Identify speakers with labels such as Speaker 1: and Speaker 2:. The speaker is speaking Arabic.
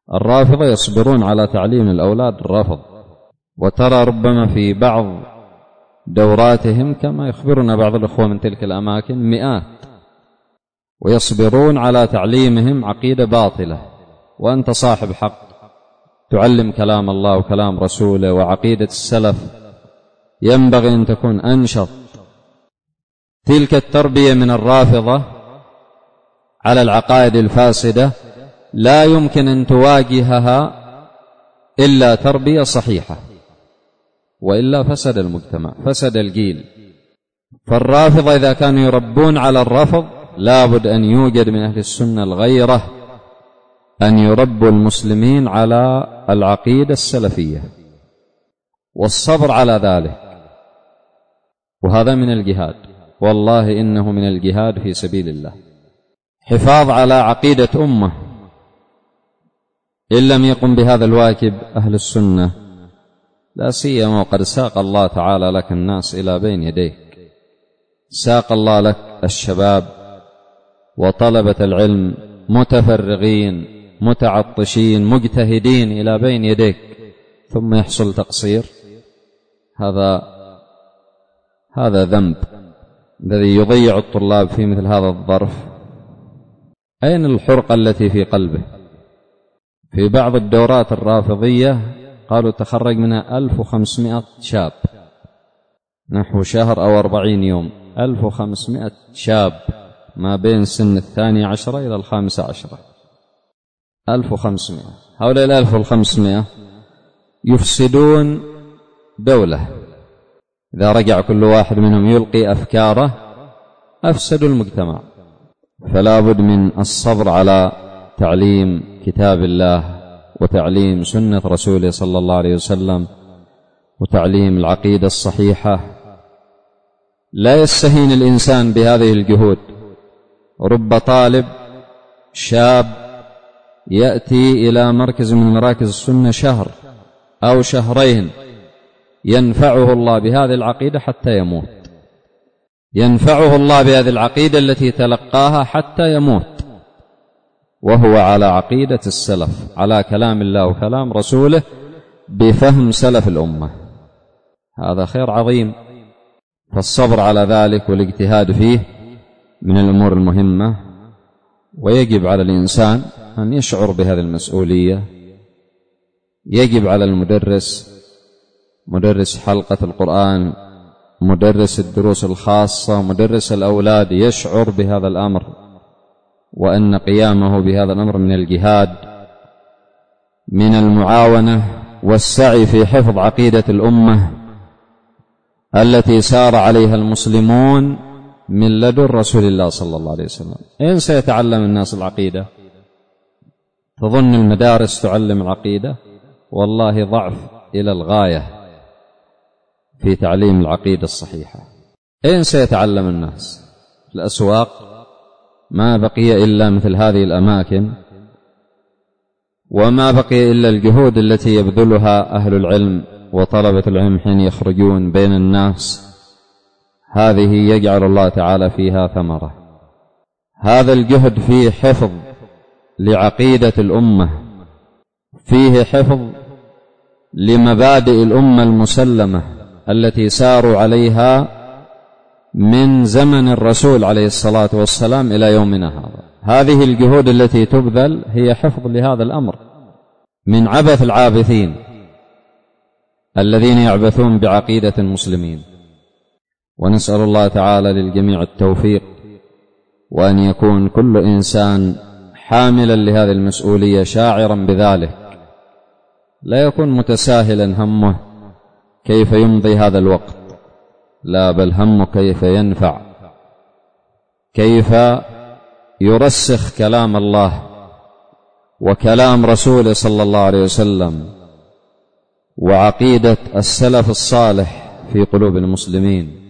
Speaker 1: الرافضة يصبرون على تعليم الأولاد الرفض، وترى ربما في بعض دوراتهم كما يخبرنا بعض الأخوة من تلك الأماكن مئات، ويصبرون على تعليمهم عقيدة باطلة، وأنت صاحب حق تعلم كلام الله وكلام رسوله وعقيدة السلف، ينبغي أن تكون أنشط. تلك التربية من الرافضة على العقائد الفاسدة لا يمكن أن تواجهها إلا تربية صحيحة، وإلا فسد المجتمع، فسد الجيل. فالرافضة إذا كانوا يربون على الرفض لابد أن يوجد من أهل السنة الغيرة أن يربوا المسلمين على العقيدة السلفية والصبر على ذلك، وهذا من الجهاد، والله إنه من الجهاد في سبيل الله. حفاظ على عقيدة أمة إن لم يقم بهذا الواجب أهل السنة، لا سيما وقد ساق الله تعالى لك الناس إلى بين يديك، ساق الله لك الشباب وطلبة العلم متفرغين متعطشين مجتهدين إلى بين يديك، ثم يحصل تقصير، هذا ذنب الذي يضيع الطلاب في مثل هذا الظرف. أين الحرقة التي في قلبه؟ في بعض الدورات الرافضية قالوا تخرج منها 1500 شاب، نحو شهر أو 40 يوم، 1500 شاب ما بين سن 12 إلى 15. 1500. هؤلاء 1500 يفسدون دولة، إذا رجع كل واحد منهم يلقي أفكاره أفسدوا المجتمع. فلا بد من الصبر على تعليم كتاب الله وتعليم سنة رسوله صلى الله عليه وسلم وتعليم العقيدة الصحيحة. لا يستهين الإنسان بهذه الجهود. رب طالب شاب يأتي إلى مركز من مراكز السنة شهر أو شهرين ينفعه الله بهذه العقيدة حتى يموت، ينفعه الله بهذه العقيدة التي تلقاها حتى يموت وهو على عقيدة السلف، على كلام الله وكلام رسوله بفهم سلف الأمة. هذا خير عظيم، فالصبر على ذلك والاجتهاد فيه من الأمور المهمة. ويجب على الإنسان أن يشعر بهذه المسؤولية. يجب على المدرس، مدرس حلقة القرآن، مدرس الدروس الخاصة، مدرس الأولاد، يشعر بهذا الأمر، وأن قيامه بهذا الأمر من الجهاد، من المعاونة والسعي في حفظ عقيدة الأمة التي سار عليها المسلمون من لدن رسول الله صلى الله عليه وسلم. أين سيتعلم الناس العقيدة؟ تظن المدارس تعلم العقيدة؟ والله ضعف إلى الغاية في تعليم العقيدة الصحيحة. أين سيتعلم الناس؟ في الأسواق ما بقي إلا مثل هذه الأماكن، وما بقي إلا الجهود التي يبذلها أهل العلم وطلبة العلم حين يخرجون بين الناس، هذه يجعل الله تعالى فيها ثمرة. هذا الجهد فيه حفظ لعقيدة الأمة، فيه حفظ لمبادئ الأمة المسلمة التي ساروا عليها من زمن الرسول عليه الصلاة والسلام إلى يومنا هذا. هذه الجهود التي تبذل هي حفظ لهذا الأمر من عبث العابثين الذين يعبثون بعقيدة المسلمين. ونسأل الله تعالى للجميع التوفيق، وأن يكون كل إنسان حاملا لهذه المسؤولية شاعرا بذلك، لا يكون متساهلا همه كيف يمضي هذا الوقت، لا بل همه كيف ينفع، كيف يرسخ كلام الله وكلام رسوله صلى الله عليه وسلم وعقيدة السلف الصالح في قلوب المسلمين.